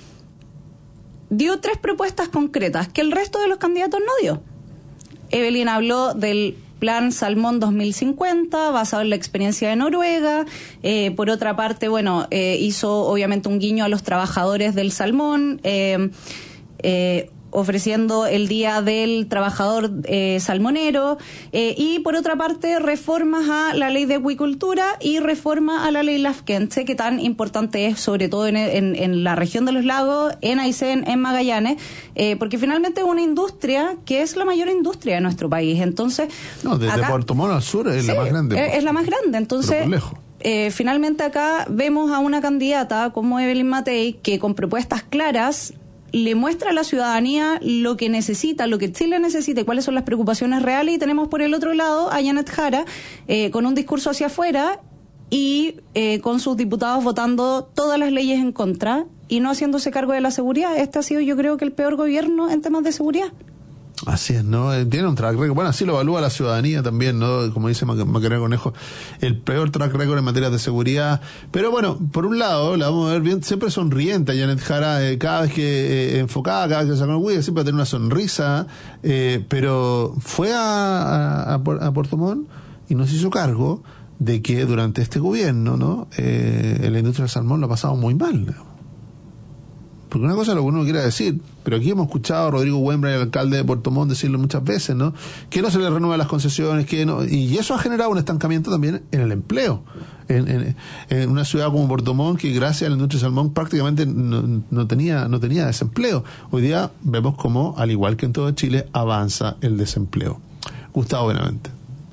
dio tres propuestas concretas que el resto de los candidatos no dio. Evelyn habló del Plan Salmón dos mil cincuenta, basado en la experiencia de Noruega. Eh, por otra parte, bueno, eh, hizo obviamente un guiño a los trabajadores del salmón, eh, eh, ofreciendo el Día del Trabajador eh, Salmonero, eh, y por otra parte reformas a la ley de acuicultura y reforma a la ley Lafken. Sé que tan importante es, sobre todo en, en, en la región de los lagos, en Aysén, en Magallanes, eh, porque finalmente es una industria que es la mayor industria de nuestro país. Entonces, no, desde acá, Puerto Montt al sur es sí, la más grande. Es, es la más grande, entonces... Eh, finalmente acá vemos a una candidata como Evelyn Matei que con propuestas claras le muestra a la ciudadanía lo que necesita, lo que Chile necesita y cuáles son las preocupaciones reales, y tenemos por el otro lado a Janet Jara eh, con un discurso hacia afuera y eh, con sus diputados votando todas las leyes en contra y no haciéndose cargo de la seguridad. Este ha sido, yo creo, que el peor gobierno en temas de seguridad. Así es, ¿no? Tiene un track record, bueno, así lo evalúa la ciudadanía también, ¿no? Como dice Macarena Conejo, el peor track record en materia de seguridad. Pero bueno, por un lado, la vamos a ver bien, siempre sonriente Janet Jara, eh, cada vez que eh, enfocada, cada vez que saca un Wii, siempre tiene una sonrisa, eh, pero fue a, a, a Puerto Montt y nos hizo cargo de que durante este gobierno, ¿no? Eh, en la industria del salmón lo ha pasado muy mal, ¿no? Porque una cosa es lo que uno quiere decir, pero aquí hemos escuchado a Rodrigo Wembra, el alcalde de Puerto Montt, decirlo muchas veces, ¿no? Que no se le renuevan las concesiones, que no, y eso ha generado un estancamiento también en el empleo. En, en, en una ciudad como Puerto Montt, que gracias a la industria del salmón prácticamente no, no tenía no tenía desempleo. Hoy día vemos cómo, al igual que en todo Chile, avanza el desempleo. Gustavo Benavente.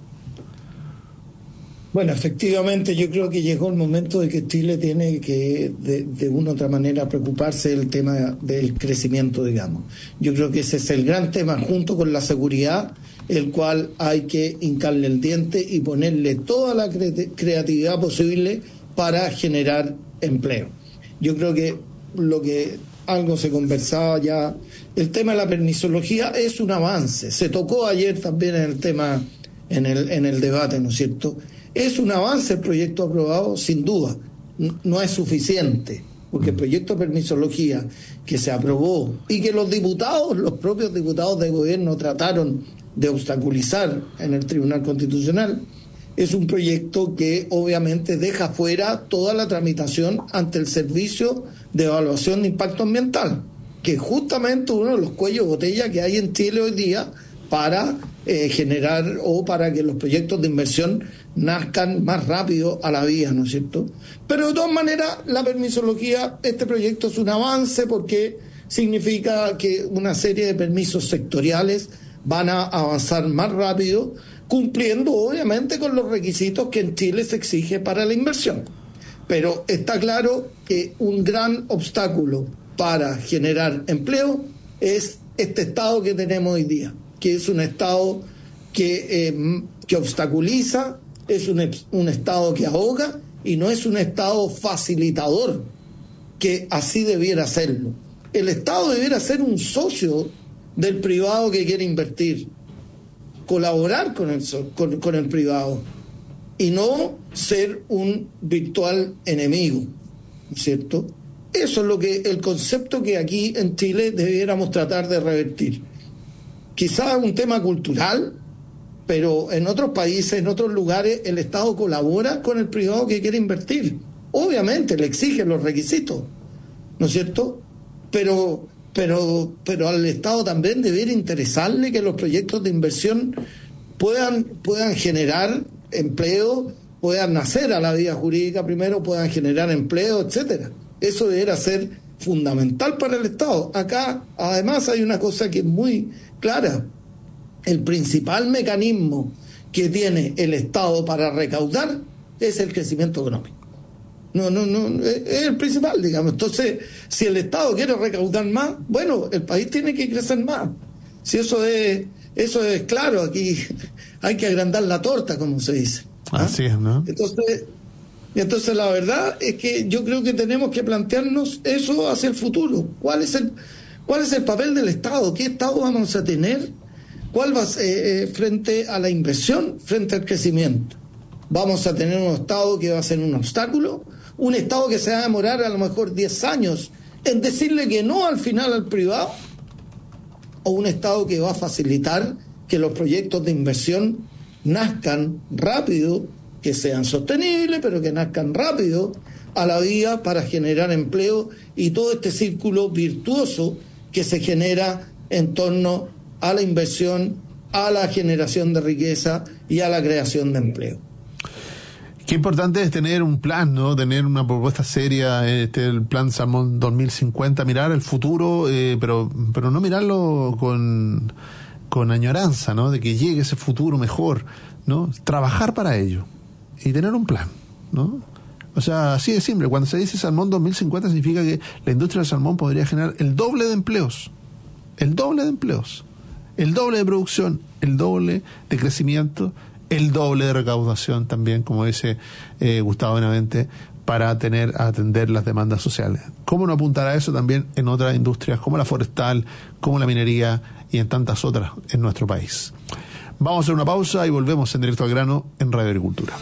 Bueno, efectivamente yo creo que llegó el momento de que Chile tiene que de, de una u otra manera preocuparse del tema del crecimiento, digamos. Yo creo que ese es el gran tema, junto con la seguridad, el cual hay que hincarle el diente y ponerle toda la cre- creatividad posible para generar empleo. Yo creo que lo que algo se conversaba ya, el tema de la permisología es un avance. Se tocó ayer también en el tema, en el, en el debate, ¿no es cierto? Es un avance el proyecto aprobado, sin duda. No es suficiente, porque el proyecto de permisología que se aprobó y que los diputados, los propios diputados de gobierno trataron de obstaculizar en el Tribunal Constitucional, es un proyecto que obviamente deja fuera toda la tramitación ante el Servicio de Evaluación de Impacto Ambiental, que es justamente uno de los cuellos de botella que hay en Chile hoy día para eh, generar o para que los proyectos de inversión nazcan más rápido a la vía, ¿no es cierto? Pero de todas maneras, la permisología, este proyecto es un avance porque significa que una serie de permisos sectoriales van a avanzar más rápido, cumpliendo obviamente con los requisitos que en Chile se exige para la inversión. Pero está claro que un gran obstáculo para generar empleo es este estado que tenemos hoy día, que es un estado que, eh, que obstaculiza, es un, un estado que ahoga y no es un estado facilitador, que así debiera serlo. El Estado debiera ser un socio del privado que quiere invertir, colaborar con el, con, con el privado y no ser un virtual enemigo, ¿cierto? Eso es lo que el concepto que aquí en Chile debiéramos tratar de revertir. Quizás un tema cultural, pero en otros países, en otros lugares, el Estado colabora con el privado que quiere invertir. Obviamente le exigen los requisitos, ¿no es cierto? Pero, pero, pero al Estado también debería interesarle que los proyectos de inversión puedan, puedan generar empleo, puedan nacer a la vía jurídica primero, puedan generar empleo, etcétera. Eso debería ser fundamental para el Estado. Acá, además, hay una cosa que es muy clara. El principal mecanismo que tiene el Estado para recaudar es el crecimiento económico. No, no, no, es el principal, digamos. Entonces, si el Estado quiere recaudar más, bueno, el país tiene que crecer más. Si eso es, eso es claro, aquí hay que agrandar la torta, como se dice. ¿Ah? Así es, ¿no? Entonces, entonces la verdad es que yo creo que tenemos que plantearnos eso hacia el futuro. ¿Cuál es el, cuál es el papel del Estado? ¿Qué Estado vamos a tener? ¿Cuál va a ser eh, frente a la inversión, frente al crecimiento? ¿Vamos a tener un Estado que va a ser un obstáculo? ¿Un Estado que se va a demorar a lo mejor diez años en decirle que no al final al privado? ¿O un Estado que va a facilitar que los proyectos de inversión nazcan rápido, que sean sostenibles, pero que nazcan rápido a la vía para generar empleo y todo este círculo virtuoso que se genera en torno a la inversión, a la generación de riqueza y a la creación de empleo. Qué importante es tener un plan, ¿no? Tener una propuesta seria, este, el plan Salmón dos mil cincuenta, mirar el futuro, eh, pero pero no mirarlo con, con añoranza, ¿no? De que llegue ese futuro mejor, ¿no? Trabajar para ello y tener un plan, ¿no? O sea, así de simple. Cuando se dice Salmón dos mil cincuenta significa que la industria del salmón podría generar el doble de empleos, el doble de empleos, el doble de producción, el doble de crecimiento, el doble de recaudación también, como dice eh, Gustavo Benavente, para tener a atender las demandas sociales. ¿Cómo no apuntar a eso también en otras industrias como la forestal, como la minería y en tantas otras en nuestro país? Vamos a hacer una pausa y volvemos en Directo al Grano en Radio Agricultura.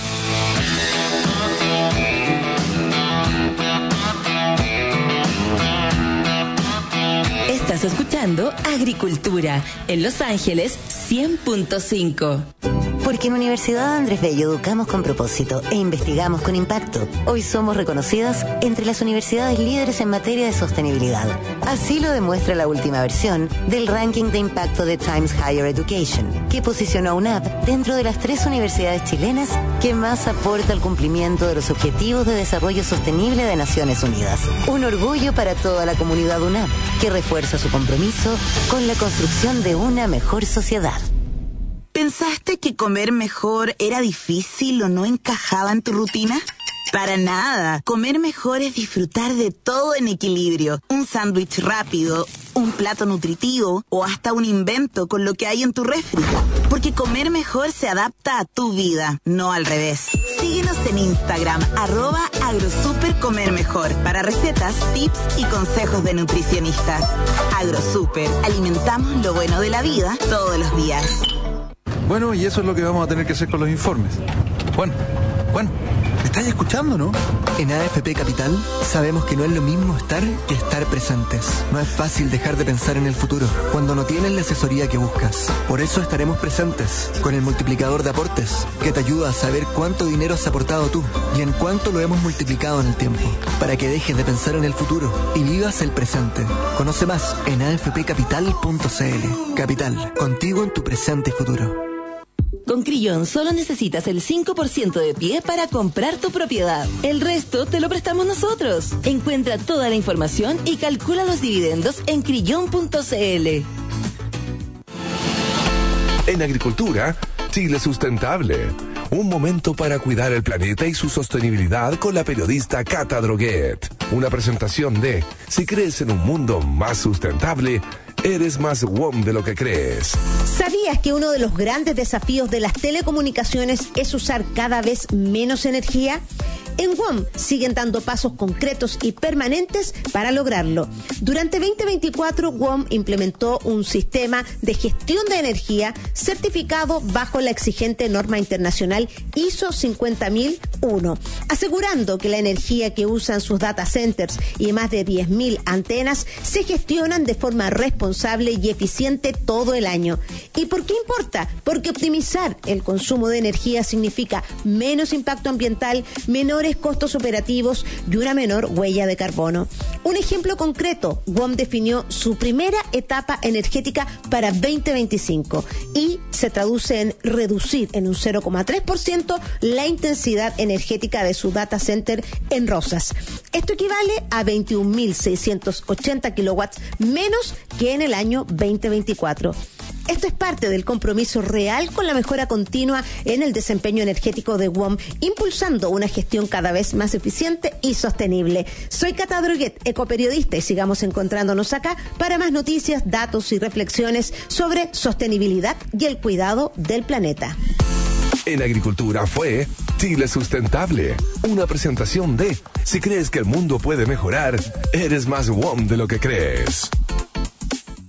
Estás escuchando Agricultura en Los Ángeles cien punto cinco. Porque en Universidad Andrés Bello educamos con propósito e investigamos con impacto. Hoy somos reconocidas entre las universidades líderes en materia de sostenibilidad. Así lo demuestra la última versión del ranking de impacto de Times Higher Education, que posicionó a UNAP dentro de las tres universidades chilenas que más aporta al cumplimiento de los Objetivos de Desarrollo Sostenible de Naciones Unidas. Un orgullo para toda la comunidad UNAP, que refuerza su compromiso con la construcción de una mejor sociedad. ¿Pensaste que comer mejor era difícil o no encajaba en tu rutina? Para nada. Comer mejor es disfrutar de todo en equilibrio. Un sándwich rápido, un plato nutritivo o hasta un invento con lo que hay en tu refri. Porque comer mejor se adapta a tu vida, no al revés. Síguenos en Instagram, arroba agrosupercomermejor, para recetas, tips y consejos de nutricionistas. Agrosuper, alimentamos lo bueno de la vida todos los días. Bueno, y eso es lo que vamos a tener que hacer con los informes. Juan, Juan, ¿me estás escuchando, no? En A F P Capital sabemos que no es lo mismo estar que estar presentes. No es fácil dejar de pensar en el futuro cuando no tienes la asesoría que buscas. Por eso estaremos presentes con el multiplicador de aportes, que te ayuda a saber cuánto dinero has aportado tú y en cuánto lo hemos multiplicado en el tiempo, para que dejes de pensar en el futuro y vivas el presente. Conoce más en a f p capital punto c l. Capital, contigo en tu presente y futuro. Con Crillon solo necesitas el cinco por ciento de pie para comprar tu propiedad. El resto te lo prestamos nosotros. Encuentra toda la información y calcula los dividendos en crillon punto c l. En Agricultura, Chile Sustentable. Un momento para cuidar el planeta y su sostenibilidad con la periodista Cata Droguet. Una presentación de Si crees en un mundo más sustentable, eres más W O M de lo que crees. ¿Sabías que uno de los grandes desafíos de las telecomunicaciones es usar cada vez menos energía? En W O M siguen dando pasos concretos y permanentes para lograrlo. Durante veinte veinticuatro, W O M implementó un sistema de gestión de energía certificado bajo la exigente norma internacional I S O cincuenta mil uno, asegurando que la energía que usan sus data centers y más de diez mil antenas se gestionan de forma responsable y eficiente todo el año. ¿Y por qué importa? Porque optimizar el consumo de energía significa menos impacto ambiental, menores costos operativos y una menor huella de carbono. Un ejemplo concreto, W O M definió su primera etapa energética para veinte veinticinco y se traduce en reducir en un cero coma tres por ciento la intensidad energética de su data center en Rosas. Esto equivale a veintiún mil seiscientos ochenta kilowatts menos que en el año veinte veinticuatro. Esto es parte del compromiso real con la mejora continua en el desempeño energético de W O M, impulsando una gestión cada vez más eficiente y sostenible. Soy Cata Droguet, ecoperiodista, y sigamos encontrándonos acá para más noticias, datos y reflexiones sobre sostenibilidad y el cuidado del planeta. En Agricultura fue Chile Sustentable, una presentación de Si crees que el mundo puede mejorar, eres más W O M de lo que crees.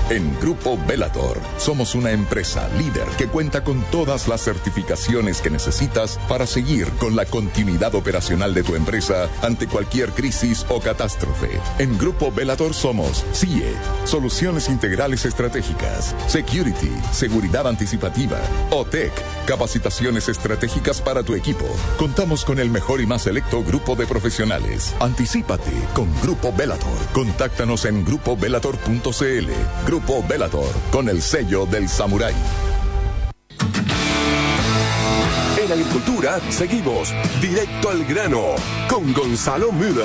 En Grupo Bellator somos una empresa líder que cuenta con todas las certificaciones que necesitas para seguir con la continuidad operacional de tu empresa ante cualquier crisis o catástrofe. En Grupo Bellator somos C I E, Soluciones Integrales Estratégicas, Security, Seguridad Anticipativa, O T E C, Capacitaciones Estratégicas para tu equipo. Contamos con el mejor y más selecto grupo de profesionales. Anticípate con Grupo Bellator. Contáctanos en grupo bellator punto c l. Grupo Bellator, con el sello del samurái. En agricultura seguimos directo al grano con Gonzalo Müller.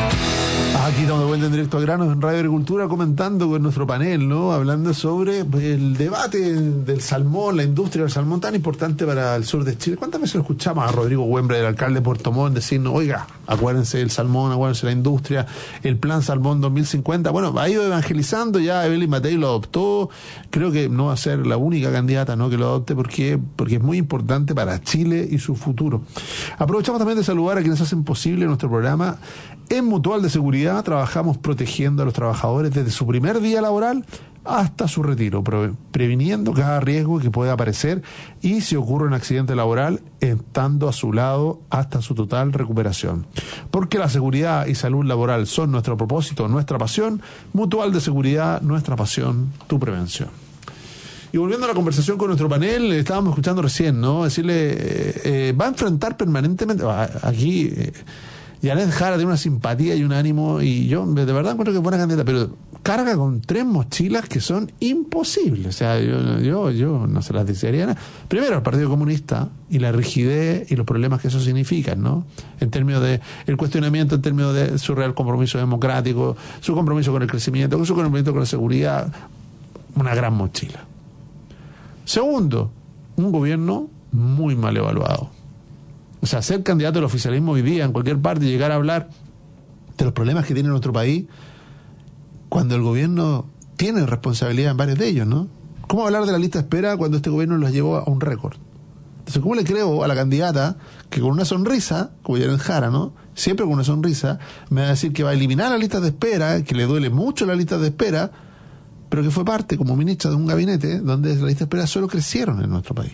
Aquí estamos de vuelta en Directo al Grano en Radio Agricultura, comentando con nuestro panel, ¿no? Hablando sobre el debate del salmón, la industria del salmón tan importante para el sur de Chile. ¿Cuántas veces lo escuchamos a Rodrigo Güembre, el alcalde de Puerto Montt, decirnos, oiga, acuérdense del salmón, acuérdense de la industria, el plan Salmón dos mil cincuenta? Bueno, ha ido evangelizando, ya Evelyn Matei lo adoptó. Creo que no va a ser la única candidata, ¿no?, que lo adopte, porque, porque es muy importante para Chile y su futuro. Aprovechamos también de saludar a quienes hacen posible nuestro programa. En Mutual de Seguridad trabajamos protegiendo a los trabajadores desde su primer día laboral hasta su retiro, pre- previniendo cada riesgo que pueda aparecer y, si ocurre un accidente laboral, estando a su lado hasta su total recuperación. Porque la seguridad y salud laboral son nuestro propósito, nuestra pasión. Mutual de Seguridad, nuestra pasión, tu prevención. Y volviendo a la conversación con nuestro panel, estábamos escuchando recién, ¿no? Decirle, eh, eh, va a enfrentar permanentemente, aquí... Eh, Janet Jara tiene una simpatía y un ánimo, y yo de verdad encuentro que es buena candidata, pero carga con tres mochilas que son imposibles. O sea, yo, yo, yo no se las desearía nada. Primero, el Partido Comunista y la rigidez y los problemas que eso significa, ¿no? En términos de el cuestionamiento, en términos de su real compromiso democrático, su compromiso con el crecimiento, su compromiso con la seguridad, una gran mochila. Segundo, un gobierno muy mal evaluado. O sea, ser candidato al oficialismo hoy día en cualquier parte y llegar a hablar de los problemas que tiene nuestro país, cuando el gobierno tiene responsabilidad en varios de ellos, ¿no? ¿Cómo hablar de la lista de espera cuando este gobierno los llevó a un récord? Entonces, ¿cómo le creo a la candidata que con una sonrisa, como Janet Jara, ¿no?, siempre con una sonrisa, me va a decir que va a eliminar la lista de espera, que le duele mucho la lista de espera, pero que fue parte como ministra de un gabinete donde las listas de espera solo crecieron en nuestro país?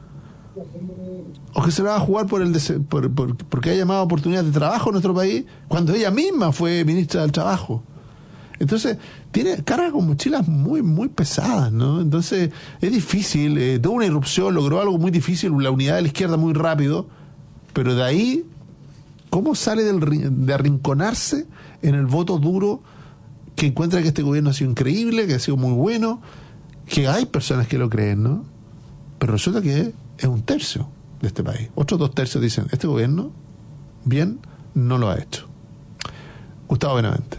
O que se la va a jugar por el por, por, porque ha llamado oportunidades de trabajo en nuestro país cuando ella misma fue ministra del Trabajo. Entonces, tiene carga con mochilas muy, muy pesadas, ¿no? Entonces, es difícil, eh, tuvo una irrupción, logró algo muy difícil, la unidad de la izquierda muy rápido, pero de ahí, ¿cómo sale del, de arrinconarse en el voto duro que encuentra que este gobierno ha sido increíble, que ha sido muy bueno, que hay personas que lo creen, ¿no? Pero resulta que es un tercio de este país. Otros dos tercios dicen, este gobierno bien no lo ha hecho. Gustavo Benavente.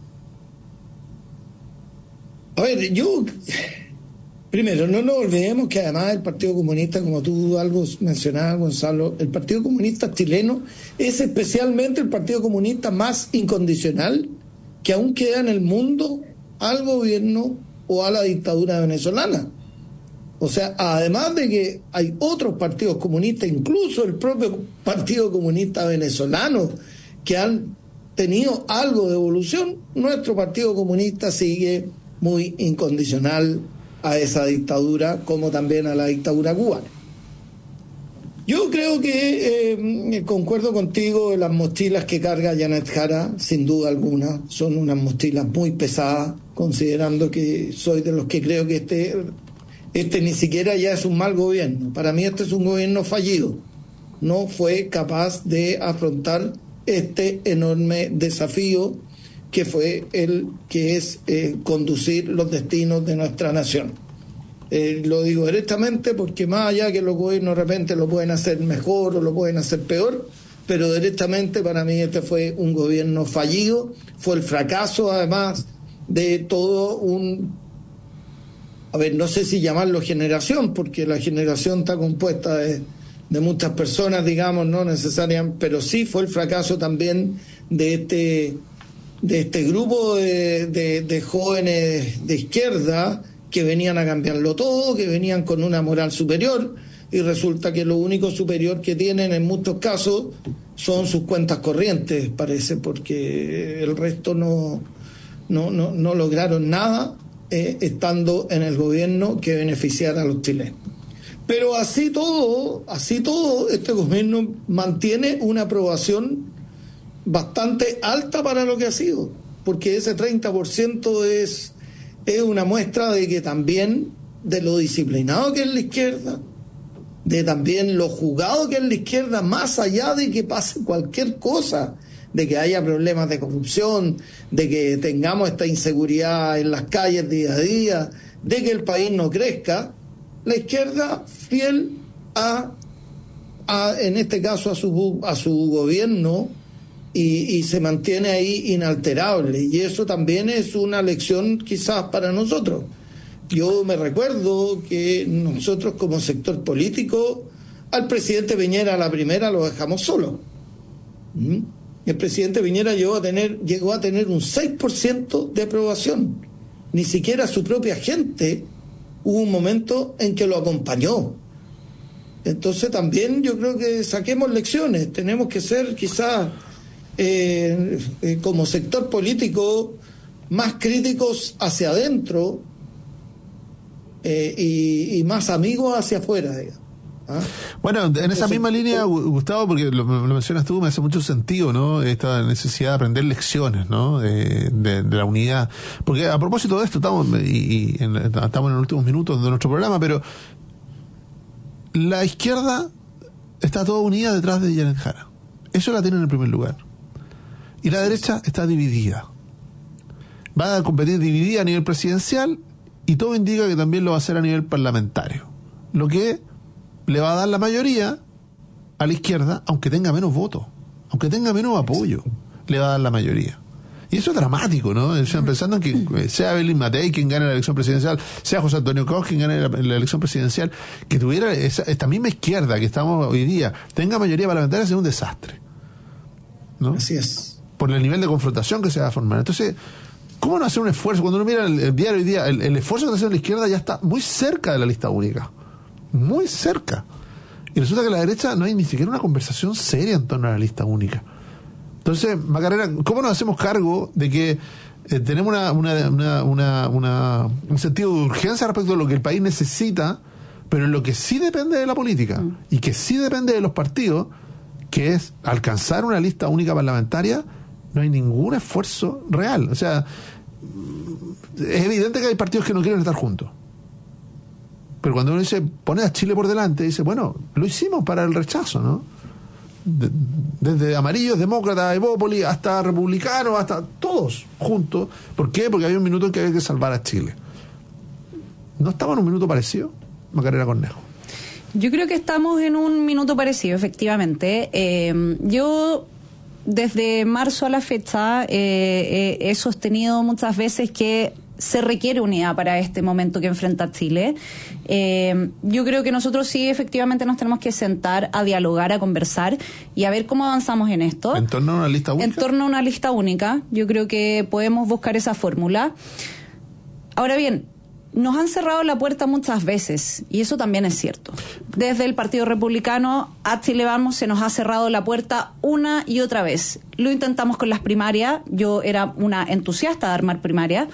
A ver, yo primero, no nos olvidemos que además el Partido Comunista, como tú algo mencionabas, Gonzalo, el Partido Comunista chileno es especialmente el Partido Comunista más incondicional que aún queda en el mundo al gobierno o a la dictadura venezolana. O sea, además de que hay otros partidos comunistas, incluso el propio Partido Comunista venezolano, que han tenido algo de evolución, nuestro Partido Comunista sigue muy incondicional a esa dictadura, como también a la dictadura cubana. Yo creo que eh, concuerdo contigo, las mochilas que carga Janet Jara, sin duda alguna, son unas mochilas muy pesadas, considerando que soy de los que creo que este... Este ni siquiera ya es un mal gobierno. Para mí este es un gobierno fallido. No fue capaz de afrontar este enorme desafío que fue el que es eh, conducir los destinos de nuestra nación. Eh, lo digo directamente porque más allá que los gobiernos de repente lo pueden hacer mejor o lo pueden hacer peor, pero directamente para mí este fue un gobierno fallido. Fue el fracaso además de todo un... A ver, no sé si llamarlo generación, porque la generación está compuesta de, de muchas personas, digamos, no necesariamente, pero sí fue el fracaso también de este, de este grupo de, de, de jóvenes de izquierda que venían a cambiarlo todo, que venían con una moral superior, y resulta que lo único superior que tienen en muchos casos son sus cuentas corrientes, parece, porque el resto no, no, no, no lograron nada eh, estando en el gobierno que beneficiara a los chilenos. Pero así todo, así todo, este gobierno mantiene una aprobación bastante alta para lo que ha sido, porque ese treinta por ciento es, es una muestra de que también, de lo disciplinado que es la izquierda, de también lo jugado que es la izquierda, más allá de que pase cualquier cosa, de que haya problemas de corrupción, de que tengamos esta inseguridad en las calles día a día, de que el país no crezca, la izquierda fiel a, a en este caso a su a su gobierno y, y se mantiene ahí inalterable, y eso también es una lección quizás para nosotros. Yo me recuerdo que nosotros como sector político al presidente Piñera a la primera lo dejamos solo. ¿Mm? El presidente Piñera llegó a tener llegó a tener un seis por ciento de aprobación, ni siquiera su propia gente. Hubo un momento en que lo acompañó. Entonces también yo creo que saquemos lecciones. Tenemos que ser quizás eh, eh, como sector político más críticos hacia adentro eh, y, y más amigos hacia afuera, digamos. ¿Ah? Bueno, en esa misma línea, Gustavo, porque lo, lo mencionas tú, me hace mucho sentido, ¿no? Esta necesidad de aprender lecciones, ¿no? De, de, de la unidad. Porque a propósito de esto, estamos, y, y en, estamos en los últimos minutos de nuestro programa, pero la izquierda está toda unida detrás de Janet Jara. Eso la tiene en el primer lugar. Y la derecha está dividida. Va a competir dividida a nivel presidencial y todo indica que también lo va a hacer a nivel parlamentario. Lo que le va a dar la mayoría a la izquierda, aunque tenga menos votos, aunque tenga menos apoyo, le va a dar la mayoría. Y eso es dramático, ¿no? O sea, pensando en que sea Evelyn Matei quien gane la elección presidencial, sea José Antonio Cos quien gane la, la elección presidencial, que tuviera esa, esta misma izquierda que estamos hoy día, tenga mayoría parlamentaria, sería un desastre, ¿no? Así es. Por el nivel de confrontación que se va a formar. Entonces, ¿cómo no hacer un esfuerzo? Cuando uno mira el, el diario hoy día, el, el esfuerzo que está haciendo la izquierda ya está muy cerca de la lista única. Muy cerca. Y resulta que a la derecha no hay ni siquiera una conversación seria en torno a la lista única. Entonces, Macarena, ¿cómo nos hacemos cargo de que eh, tenemos una, una, una, una, una, un sentido de urgencia respecto a lo que el país necesita, pero en lo que sí depende de la política mm. y que sí depende de los partidos, que es alcanzar una lista única parlamentaria, no hay ningún esfuerzo real? O sea, es evidente que hay partidos que no quieren estar juntos. Pero cuando uno dice, pone a Chile por delante, dice, bueno, lo hicimos para el rechazo, ¿no? De, desde amarillos, demócratas, Evópolis, hasta republicanos, hasta todos juntos. ¿Por qué? Porque había un minuto en que había que salvar a Chile. ¿No estaba en un minuto parecido, Macarena Cornejo? Yo creo que estamos en un minuto parecido, efectivamente. Eh, yo, desde marzo a la fecha, eh, eh, he sostenido muchas veces que se requiere unidad para este momento que enfrenta Chile. Eh, yo creo que nosotros sí efectivamente nos tenemos que sentar a dialogar, a conversar y a ver cómo avanzamos en esto. ¿En torno a una lista única? En torno a una lista única. Yo creo que podemos buscar esa fórmula. Ahora bien, nos han cerrado la puerta muchas veces, y eso también es cierto. Desde el Partido Republicano a Chile Vamos se nos ha cerrado la puerta una y otra vez. Lo intentamos con las primarias. Yo era una entusiasta de armar primarias.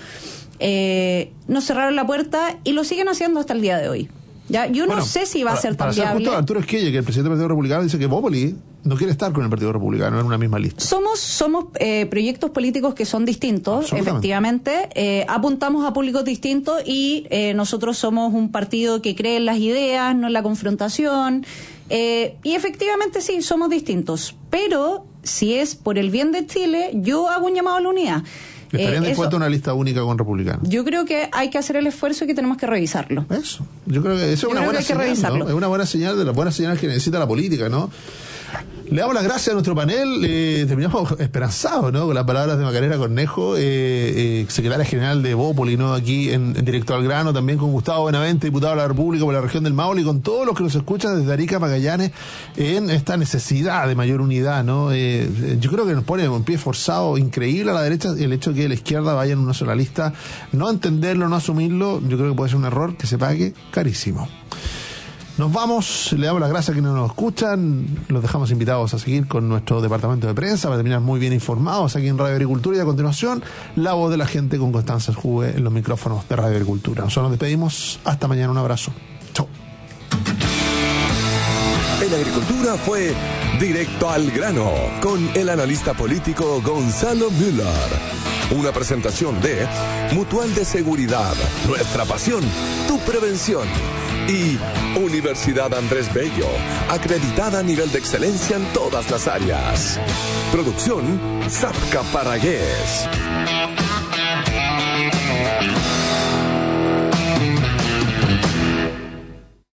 Eh, nos cerraron la puerta y lo siguen haciendo hasta el día de hoy. ¿Ya? Yo bueno, no sé si va para, a ser tan para viable. Justo, Arturo Esquella, que el presidente del Partido Republicano, dice que Evópolis no quiere estar con el Partido Republicano en una misma lista. Somos somos eh, proyectos políticos que son distintos, efectivamente. Eh, apuntamos a públicos distintos y eh, nosotros somos un partido que cree en las ideas, no en la confrontación. Eh, y efectivamente sí, somos distintos. Pero si es por el bien de Chile, yo hago un llamado a la unidad. ¿Estarían eh, dispuestos a una lista única con republicanos? Yo creo que hay que hacer el esfuerzo y que tenemos que revisarlo. Eso. Yo creo que eso es una buena señal, ¿no? Es una buena señal de las buenas señales que necesita la política, ¿no? Le damos las gracias a nuestro panel. Eh, terminamos esperanzados, ¿no? Con las palabras de Macarena Cornejo, eh, eh, secretaria general de Evópolis, ¿no? Aquí en, en Directo al Grano, también con Gustavo Benavente, diputado de la República por la región del Maule, y con todos los que nos escuchan desde Arica, Magallanes, en esta necesidad de mayor unidad, ¿no? Eh, yo creo que nos pone un pie forzado increíble a la derecha el hecho de que la izquierda vaya en una sola lista. No entenderlo, no asumirlo, yo creo que puede ser un error que se pague carísimo. Nos vamos, le damos las gracias a quienes nos escuchan, los dejamos invitados a seguir con nuestro departamento de prensa para terminar muy bien informados aquí en Radio Agricultura, y a continuación la voz de la gente con Constanza Juve en los micrófonos de Radio Agricultura. Nosotros nos despedimos, hasta mañana, un abrazo. Chau. En Agricultura fue Directo al Grano con el analista político Gonzalo Müller. Una presentación de Mutual de Seguridad, nuestra pasión, tu prevención. Y Universidad Andrés Bello, acreditada a nivel de excelencia en todas las áreas. Producción Zapca Paragués.